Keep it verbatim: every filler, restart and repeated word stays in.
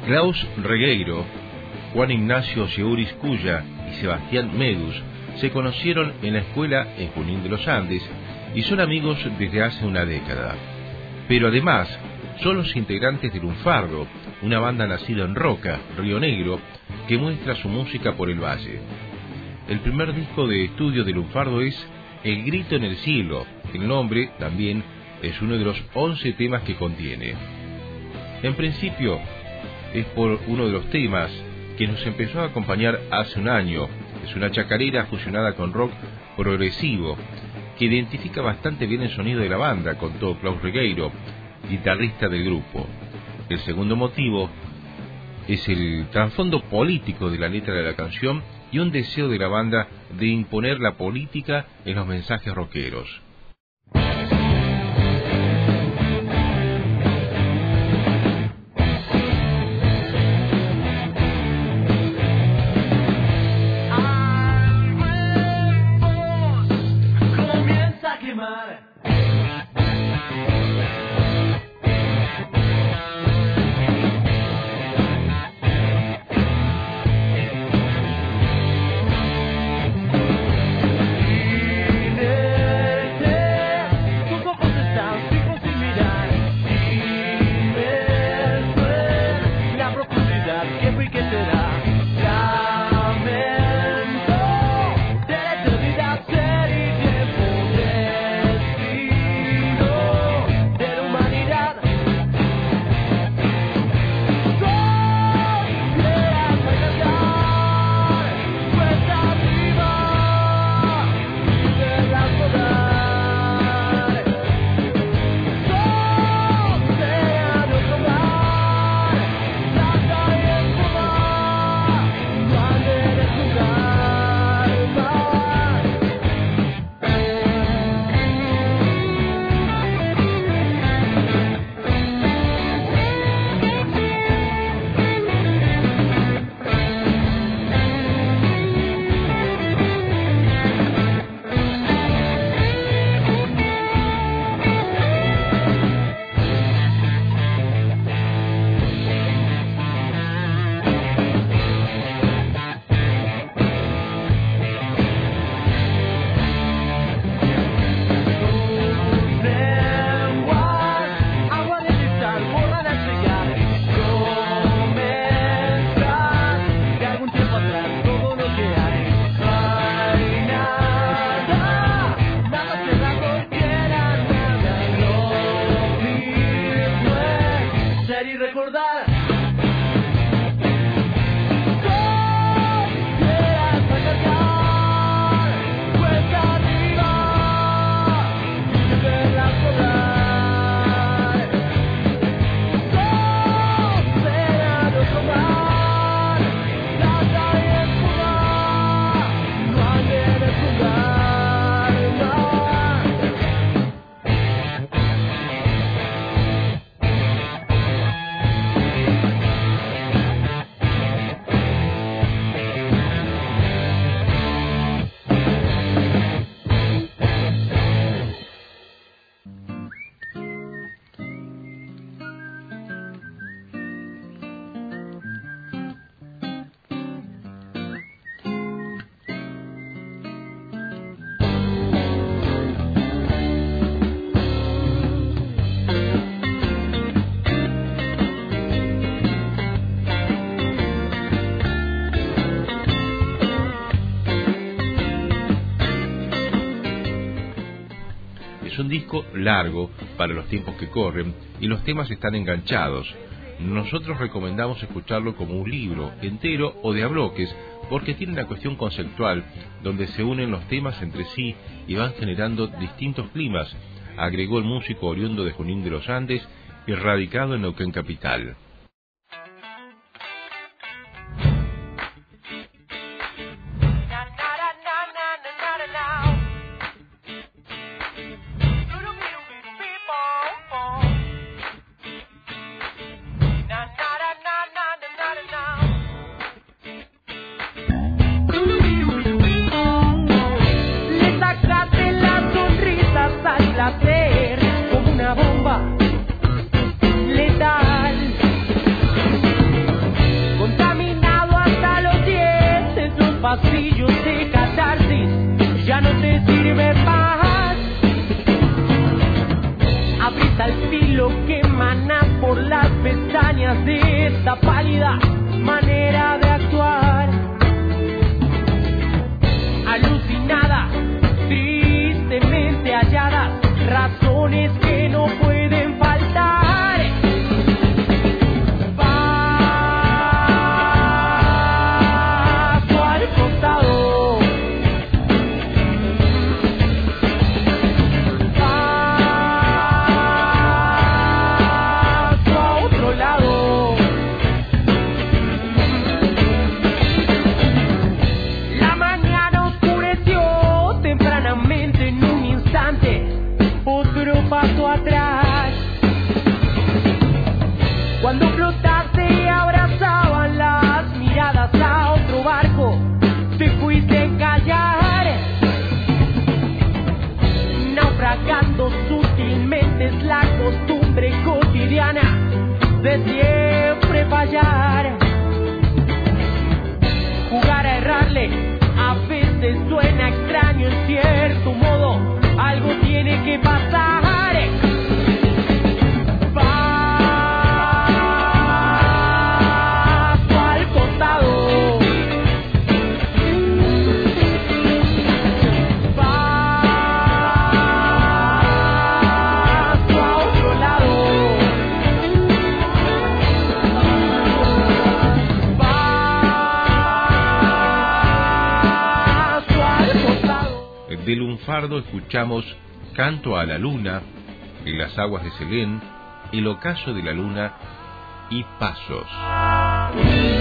Klaus Regueiro, Juan Ignacio Yeuris Cuya y Sebastián Medus se conocieron en la escuela en Junín de los Andes y son amigos desde hace una década. Pero además son los integrantes de Lunfardo, una banda nacida en Roca, Río Negro, que muestra su música por el valle. El primer disco de estudio de Lunfardo es El Grito en el Cielo. El nombre también es uno de los once temas que contiene. En principio es por uno de los temas que nos empezó a acompañar hace un año. Es una chacarera fusionada con rock progresivo que identifica bastante bien el sonido de la banda, contó Klaus Regueiro, guitarrista del grupo. El segundo motivo es el trasfondo político de la letra de la canción y un deseo de la banda de imponer la política en los mensajes rockeros. Un disco largo para los tiempos que corren y los temas están enganchados. Nosotros recomendamos escucharlo como un libro entero o de a bloques porque tiene una cuestión conceptual donde se unen los temas entre sí y van generando distintos climas, agregó el músico oriundo de Junín de los Andes y radicado en Neuquén capital. Como una bomba letal. lo que emana por las pestañas de esta pálida manera de actuar. Alucinada, tristemente halladas razones que no pueden faltar. Paso al costado. Paso a otro lado. La mañana oscureció tempranamente en un instante. Otro paso atrás. Cuando flotaste y abrazaban las miradas a otro barco, te fuiste a callar. Naufragando sutilmente es la costumbre cotidiana de siempre fallar. Jugar a errarle a veces suena extraño, en cierto modo algo tiene que pasar. Paso al costado. Paso a otro lado. Paso al costado. De Lunfardo escuchamos Canto a la Luna, En las aguas de Selén, El ocaso de la luna y Pasos.